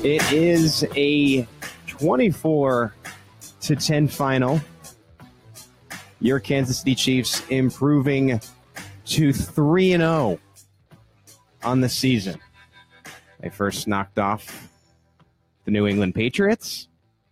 It is a 24-10 final. Your Kansas City Chiefs improving to 3-0 on the season. They first knocked off the New England Patriots.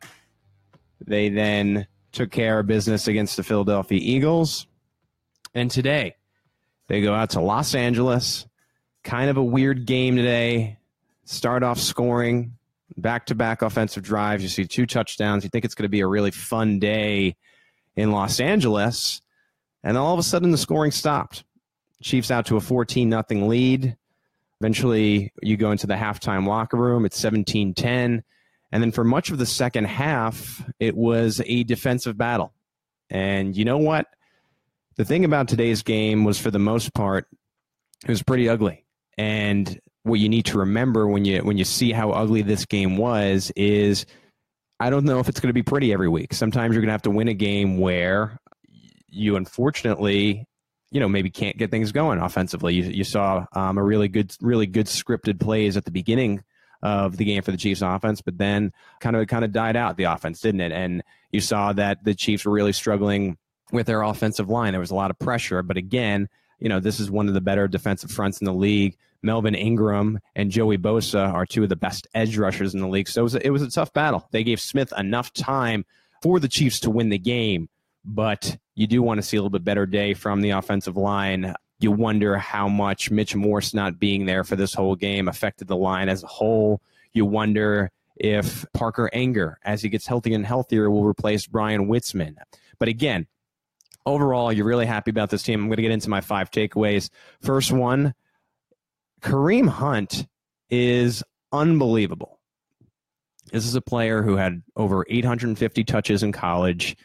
They then took care of business against the Philadelphia Eagles. And today, they go out to Los Angeles. Kind of a weird game today. Start off scoring. Back-to-back offensive drives. You see 2 touchdowns. You think it's going to be a really fun day in Los Angeles. And all of a sudden, the scoring stopped. Chiefs out to a 14-0 lead. Eventually, you go into the halftime locker room. It's 17-10. And then for much of the second half, it was a defensive battle. And you know what? The thing about today's game was, for the most part, it was pretty ugly. And what you need to remember when you see how ugly this game was is, I don't know if it's going to be pretty every week. Sometimes you're going to have to win a game where you unfortunately, maybe can't get things going offensively. You saw a really good scripted plays at the beginning of the game for the Chiefs offense, but then kind of died out, the offense, didn't it? And you saw that the Chiefs were really struggling with their offensive line. There was a lot of pressure, but again, this is one of the better defensive fronts in the league. Melvin Ingram and Joey Bosa are 2 of the best edge rushers in the league. So it was a tough battle. They gave Smith enough time for the Chiefs to win the game, but you do want to see a little bit better day from the offensive line. You wonder how much Mitch Morse not being there for this whole game affected the line as a whole. You wonder if Parker Enger, as he gets healthier and healthier, will replace Brian Witzman. But again, overall, you're really happy about this team. I'm going to get into my 5 takeaways. First one, Kareem Hunt is unbelievable. This is a player who had over 850 touches in college.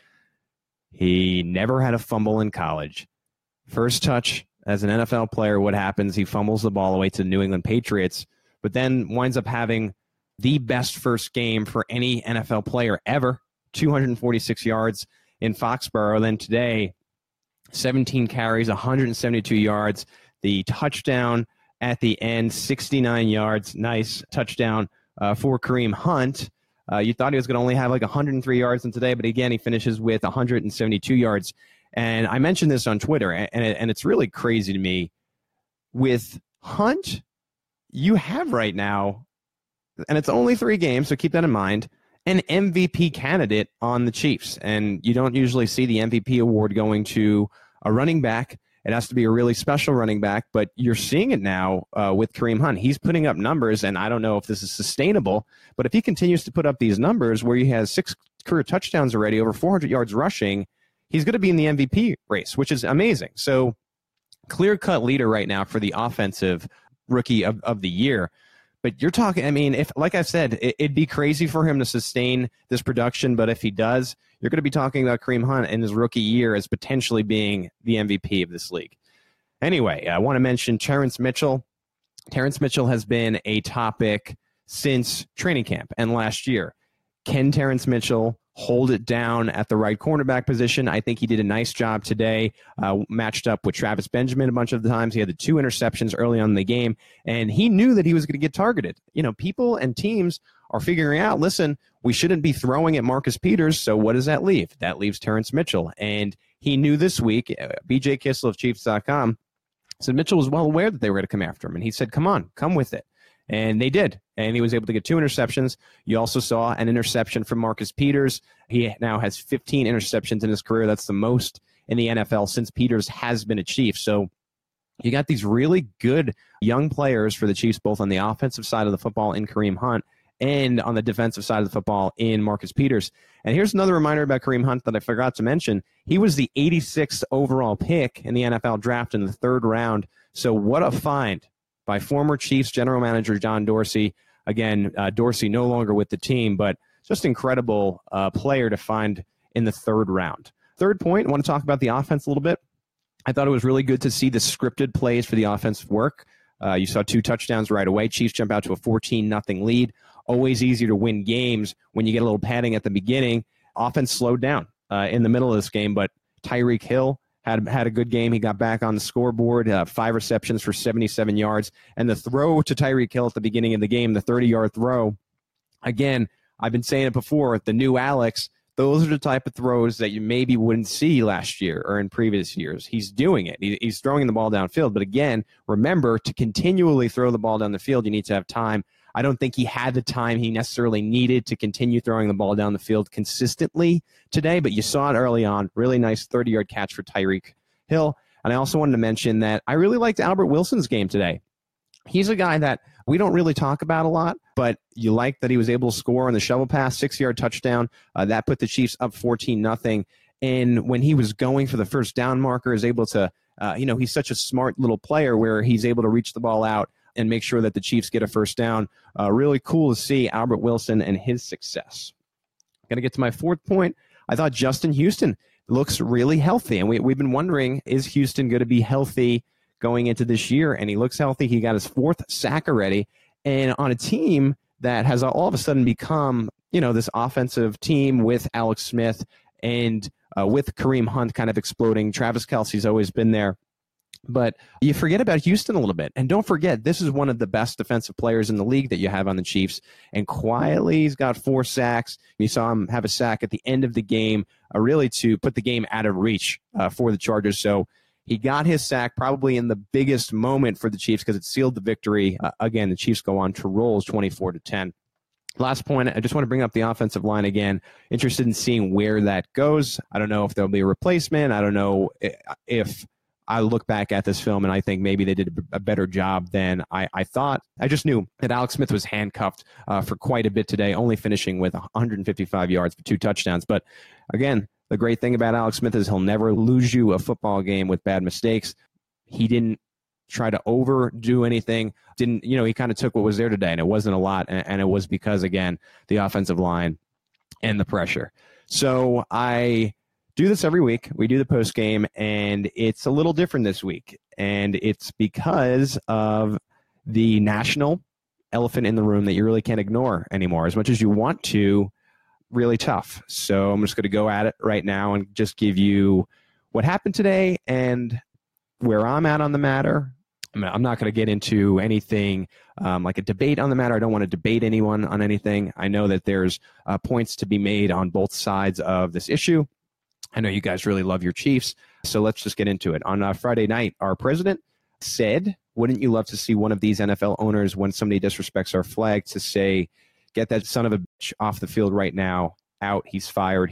He never had a fumble in college. First touch as an NFL player, what happens? He fumbles the ball away to the New England Patriots, but then winds up having the best first game for any NFL player ever, 246 yards in Foxborough. Then today, 17 carries, 172 yards. The touchdown at the end, 69 yards. Nice touchdown for Kareem Hunt. You thought he was going to only have like 103 yards in today, but again, he finishes with 172 yards. And I mentioned this on Twitter, and it's really crazy to me. With Hunt, you have right now, and it's only 3 games, so keep that in mind, an MVP candidate on the Chiefs. And you don't usually see the MVP award going to a running back. It has to be a really special running back, but you're seeing it now with Kareem Hunt. He's putting up numbers, and I don't know if this is sustainable, but if he continues to put up these numbers where he has 6 career touchdowns already, over 400 yards rushing, he's going to be in the MVP race, which is amazing. So clear-cut leader right now for the offensive rookie of the year. But you're talking, if, like I said, it'd be crazy for him to sustain this production, but if he does, you're going to be talking about Kareem Hunt in his rookie year as potentially being the MVP of this league. Anyway, I want to mention Terrence Mitchell. Terrence Mitchell has been a topic since training camp and last year. Can Terrence Mitchell hold it down at the right cornerback position? I think he did a nice job today, matched up with Travis Benjamin a bunch of the times. He had the 2 interceptions early on in the game, and he knew that he was going to get targeted. People and teams are figuring out, listen, we shouldn't be throwing at Marcus Peters, so what does that leave? That leaves Terrence Mitchell. And he knew this week, BJ Kissel of Chiefs.com said Mitchell was well aware that they were going to come after him, and he said, come with it. And they did, and he was able to get 2 interceptions. You also saw an interception from Marcus Peters. He now has 15 interceptions in his career. That's the most in the NFL since Peters has been a Chief. So you got these really good young players for the Chiefs, both on the offensive side of the football in Kareem Hunt and on the defensive side of the football in Marcus Peters. And here's another reminder about Kareem Hunt that I forgot to mention. He was the 86th overall pick in the NFL draft in the 3rd round. So what a find by former Chiefs general manager John Dorsey. Again, Dorsey no longer with the team, but just incredible player to find in the 3rd round. Third point, I want to talk about the offense a little bit. I thought it was really good to see the scripted plays for the offensive work. You saw 2 touchdowns right away. Chiefs jump out to a 14-0 lead. Always easier to win games when you get a little padding at the beginning. Offense slowed down in the middle of this game, but Tyreek Hill had a good game. He got back on the scoreboard, 5 receptions for 77 yards. And the throw to Tyreek Hill at the beginning of the game, the 30-yard throw, Again, I've been saying it before, the new Alex, those are the type of throws that you maybe wouldn't see last year or in previous years. He's doing it. He's throwing the ball downfield. But again, remember, to continually throw the ball down the field, you need to have time. I don't think he had the time he necessarily needed to continue throwing the ball down the field consistently today, but you saw it early on. Really nice 30-yard catch for Tyreek Hill. And I also wanted to mention that I really liked Albert Wilson's game today. He's a guy that we don't really talk about a lot, but you like that he was able to score on the shovel pass, 6-yard touchdown. That put the Chiefs up 14-0. And when he was going for the first down marker, is able to, he's such a smart little player where he's able to reach the ball out and make sure that the Chiefs get a first down. Really cool to see Albert Wilson and his success. Going to get to my fourth point. I thought Justin Houston looks really healthy, and we've been wondering, is Houston going to be healthy going into this year? And he looks healthy. He got his 4th sack already, and on a team that has all of a sudden become, this offensive team with Alex Smith and with Kareem Hunt kind of exploding. Travis Kelce's always been there. But you forget about Houston a little bit. And don't forget, this is one of the best defensive players in the league that you have on the Chiefs. And quietly, he's got 4 sacks. You saw him have a sack at the end of the game, really to put the game out of reach for the Chargers. So he got his sack probably in the biggest moment for the Chiefs because it sealed the victory. Again, the Chiefs go on to roll 24-10. Last point, I just want to bring up the offensive line again. Interested in seeing where that goes. I don't know if there'll be a replacement. I don't know if I look back at this film and I think maybe they did a better job than I thought. I just knew that Alex Smith was handcuffed for quite a bit today, only finishing with 155 yards for 2 touchdowns. But again, the great thing about Alex Smith is he'll never lose you a football game with bad mistakes. He didn't try to overdo anything. He kind of took what was there today, and it wasn't a lot. And it was because, again, the offensive line and the pressure. So I do this every week. We do the post game, and it's a little different this week. And it's because of the national elephant in the room that you really can't ignore anymore. As much as you want to, really tough. So I'm just going to go at it right now and just give you what happened today and where I'm at on the matter. I'm not going to get into anything like a debate on the matter. I don't want to debate anyone on anything. I know that there's points to be made on both sides of this issue. I know you guys really love your Chiefs, so let's just get into it. On Friday night, our president said, wouldn't you love to see one of these NFL owners, when somebody disrespects our flag, to say, get that son of a bitch off the field right now, out, he's fired.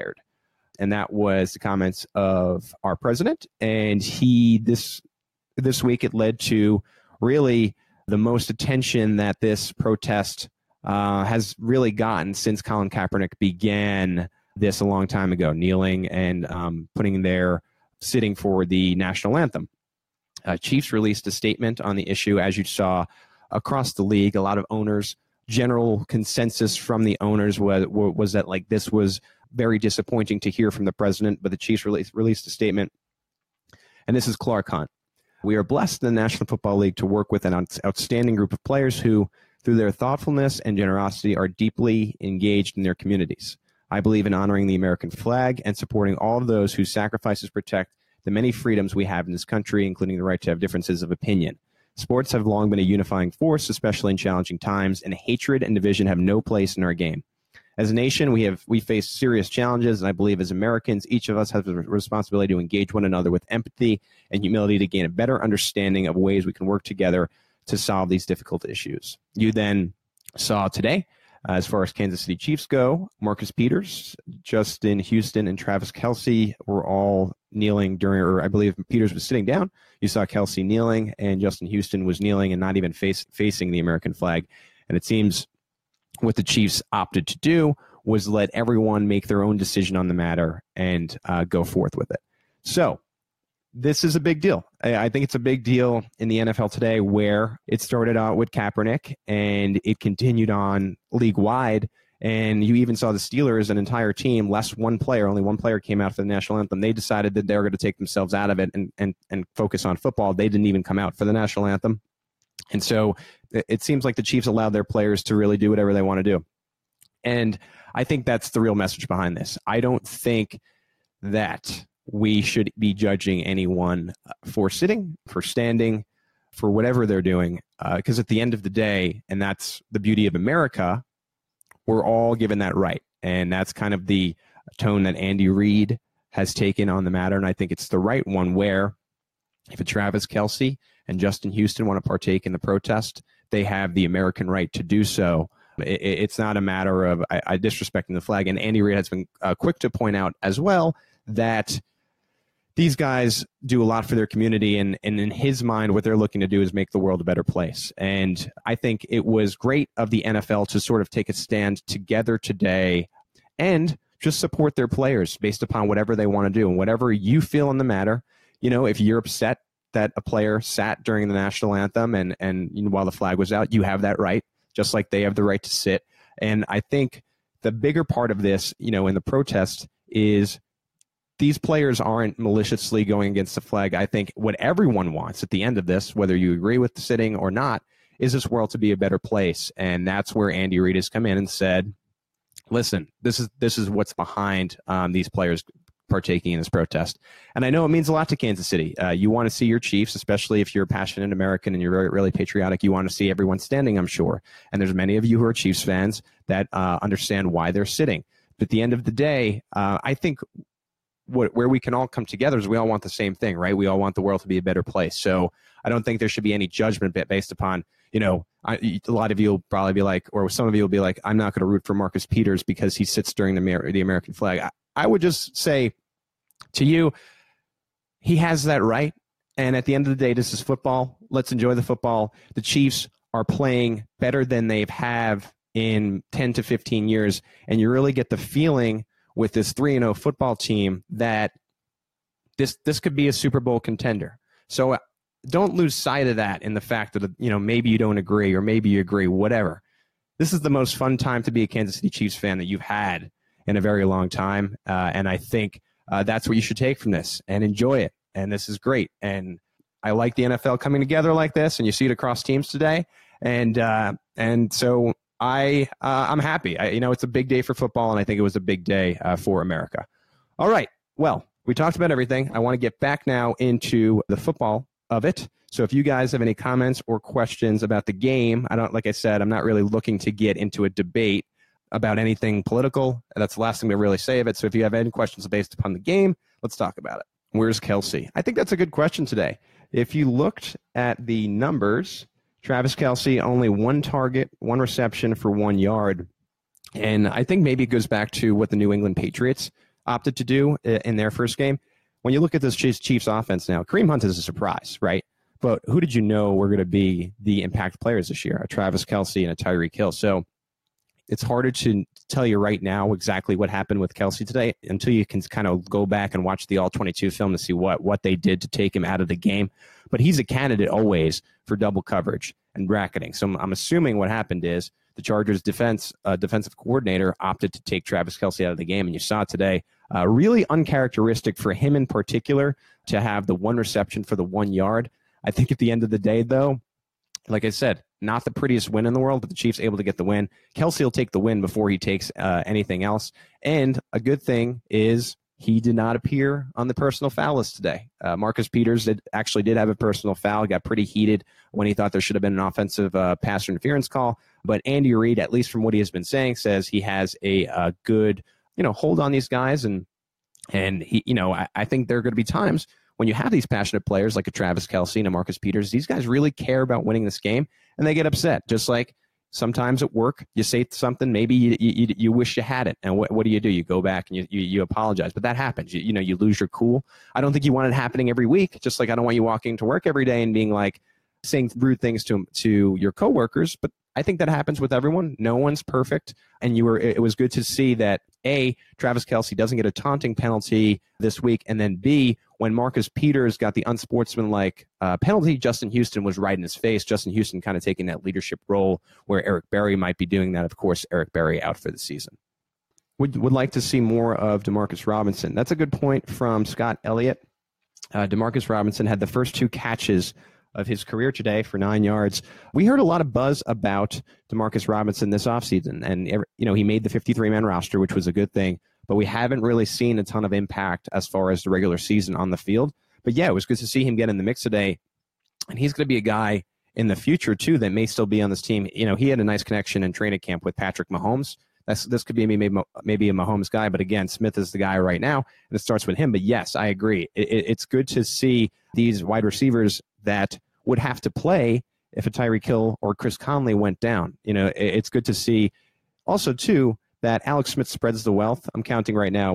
And that was the comments of our president. And this week it led to really the most attention that this protest has really gotten since Colin Kaepernick began this a long time ago, kneeling and sitting for the national anthem. Chiefs released a statement on the issue, as you saw across the league. A lot of owners, general consensus from the owners was that this was very disappointing to hear from the president, but the Chiefs released a statement. And this is Clark Hunt. We are blessed in the National Football League to work with an outstanding group of players who, through their thoughtfulness and generosity, are deeply engaged in their communities. I believe in honoring the American flag and supporting all of those whose sacrifices protect the many freedoms we have in this country, including the right to have differences of opinion. Sports have long been a unifying force, especially in challenging times, and hatred and division have no place in our game. As a nation, we face serious challenges, and I believe as Americans, each of us has a responsibility to engage one another with empathy and humility to gain a better understanding of ways we can work together to solve these difficult issues. You then saw today, as far as Kansas City Chiefs go, Marcus Peters, Justin Houston, and Travis Kelce were all kneeling I believe Peters was sitting down. You saw Kelce kneeling, and Justin Houston was kneeling and not even facing the American flag. And it seems what the Chiefs opted to do was let everyone make their own decision on the matter and go forth with it. So this is a big deal. I think it's a big deal in the NFL today, where it started out with Kaepernick and it continued on league-wide. And you even saw the Steelers, an entire team, only one player came out for the national anthem. They decided that they were going to take themselves out of it and focus on football. They didn't even come out for the national anthem. And so it seems like the Chiefs allowed their players to really do whatever they want to do. And I think that's the real message behind this. I don't think that we should be judging anyone for sitting, for standing, for whatever they're doing, because at the end of the day, and that's the beauty of America, we're all given that right. And that's kind of the tone that Andy Reid has taken on the matter. And I think it's the right one, where if Travis Kelce and Justin Houston want to partake in the protest, they have the American right to do so. It's not a matter of disrespecting the flag. And Andy Reid has been quick to point out as well that these guys do a lot for their community, and in his mind, what they're looking to do is make the world a better place. And I think it was great of the NFL to sort of take a stand together today and just support their players based upon whatever they want to do and whatever you feel on the matter. If you're upset that a player sat during the national anthem and while the flag was out, you have that right, just like they have the right to sit. And I think the bigger part of this, in the protest is these players aren't maliciously going against the flag. I think what everyone wants at the end of this, whether you agree with the sitting or not, is this world to be a better place. And that's where Andy Reid has come in and said, listen, this is what's behind these players partaking in this protest. And I know it means a lot to Kansas City. You want to see your Chiefs, especially if you're a passionate American and you're really, really patriotic, you want to see everyone standing, I'm sure. And there's many of you who are Chiefs fans that understand why they're sitting. But at the end of the day, I think where we can all come together is we all want the same thing, right? We all want the world to be a better place. So I don't think there should be any judgment based upon, a lot of you will probably be like, or some of you will be like, I'm not going to root for Marcus Peters because he sits during the American flag. I would just say to you, he has that right. And at the end of the day, this is football. Let's enjoy the football. The Chiefs are playing better than they've have in 10 to 15 years. And you really get the feeling with this 3-0 football team that this could be a Super Bowl contender. So don't lose sight of that in the fact that, maybe you don't agree or maybe you agree, whatever. This is the most fun time to be a Kansas City Chiefs fan that you've had in a very long time. And I think that's what you should take from this and enjoy it. And this is great. And I like the NFL coming together like this, and you see it across teams today. And so I'm happy. It's a big day for football, and I think it was a big day for America. All right. Well, we talked about everything. I want to get back now into the football of it. So if you guys have any comments or questions about the game, like I said, I'm not really looking to get into a debate about anything political. That's the last thing to really say of it. So if you have any questions based upon the game, let's talk about it. Where's Kelce? I think that's a good question today. If you looked at the numbers, Travis Kelce, only 1 target, 1 reception for 1 yard. And I think maybe it goes back to what the New England Patriots opted to do in their first game. When you look at this Chiefs offense now, Kareem Hunt is a surprise, right? But who did you know were going to be the impact players this year? A Travis Kelce and a Tyreek Hill. So it's harder to tell you right now exactly what happened with Kelce today until you can kind of go back and watch the All-22 film to see what they did to take him out of the game. But he's a candidate always for double coverage and bracketing. So I'm assuming what happened is the Chargers defensive coordinator opted to take Travis Kelce out of the game, and you saw it today. Really uncharacteristic for him in particular to have the 1 reception for the 1 yard. I think at the end of the day, though, like I said, not the prettiest win in the world, but the Chiefs able to get the win. Kelce will take the win before he takes anything else. And a good thing is he did not appear on the personal foul list today. Marcus Peters actually did have a personal foul, got pretty heated when he thought there should have been an offensive pass interference call. But Andy Reid, at least from what he has been saying, says he has a good hold on these guys. And he, I think there are going to be times when you have these passionate players like a Travis Kelce and a Marcus Peters, these guys really care about winning this game, and they get upset. Just like sometimes at work, you say something, maybe you wish you had it, and what do? You go back and you apologize. But that happens. You lose your cool. I don't think you want it happening every week, just like I don't want you walking to work every day and being like saying rude things to your coworkers. But I think that happens with everyone. No one's perfect, and it was good to see that A, Travis Kelce doesn't get a taunting penalty this week, and then B, when Marcus Peters got the unsportsmanlike penalty, Justin Houston was right in his face. Justin Houston kind of taking that leadership role where Eric Berry might be doing that. Of course, Eric Berry out for the season. Would like to see more of Demarcus Robinson. That's a good point from Scott Elliott. Demarcus Robinson had the first 2 catches of his career today for 9 yards. We heard a lot of buzz about Demarcus Robinson this offseason, and he made the 53-man roster, which was a good thing, but we haven't really seen a ton of impact as far as the regular season on the field. But yeah, it was good to see him get in the mix today, and he's going to be a guy in the future too that may still be on this team. He had a nice connection in training camp with Patrick Mahomes. This could be maybe a Mahomes guy, but again, Smith is the guy right now, and it starts with him. But yes, I agree. It's good to see these wide receivers that would have to play if a Tyreek Hill or Chris Conley went down. It's good to see also, too, that Alex Smith spreads the wealth. I'm counting right now,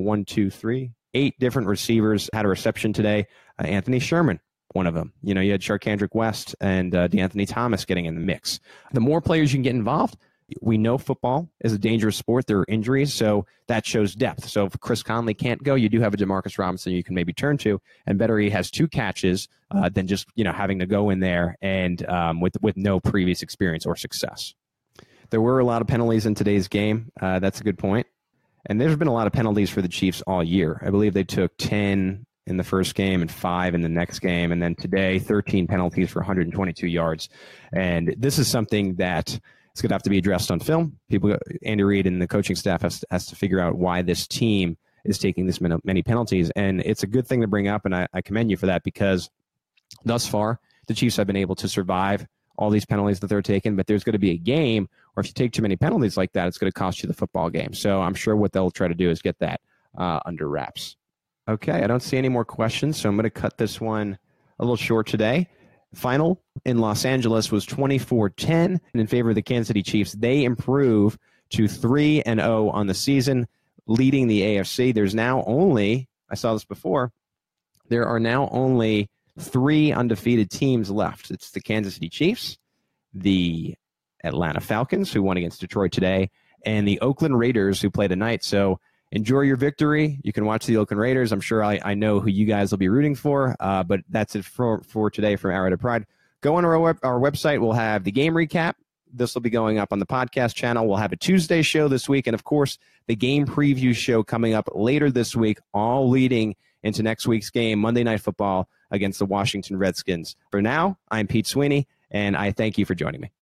8 different receivers had a reception today. Anthony Sherman, one of them. You had Charkandrick West and DeAnthony Thomas getting in the mix. The more players you can get involved, we know football is a dangerous sport. There are injuries, so that shows depth. So if Chris Conley can't go, you do have a Demarcus Robinson you can maybe turn to, and better he has 2 catches than just having to go in there and with no previous experience or success. There were a lot of penalties in today's game. That's a good point. And there's been a lot of penalties for the Chiefs all year. I believe they took 10 in the first game and 5 in the next game. And then today, 13 penalties for 122 yards. And this is something that is going to have to be addressed on film. Andy Reid and the coaching staff has to figure out why this team is taking this many penalties. And it's a good thing to bring up, and I commend you for that, because thus far, the Chiefs have been able to survive all these penalties that they're taking, but there's going to be a game, or if you take too many penalties like that, it's going to cost you the football game. So I'm sure what they'll try to do is get that under wraps. Okay, I don't see any more questions, so I'm going to cut this one a little short today. Final in Los Angeles was 24-10 in favor of the Kansas City Chiefs. They improve to 3-0 on the season, leading the AFC. There's now only, I saw this before, there are now only 3 undefeated teams left. It's the Kansas City Chiefs, the Atlanta Falcons, who won against Detroit today, and the Oakland Raiders, who play tonight. So enjoy your victory. You can watch the Oakland Raiders. I'm sure I know who you guys will be rooting for, but that's it for today from Arrowhead Pride. Go on our website. We'll have the game recap. This will be going up on the podcast channel. We'll have a Tuesday show this week, and, of course, the game preview show coming up later this week, all leading into next week's game, Monday Night Football, against the Washington Redskins. For now, I'm Pete Sweeney, and I thank you for joining me.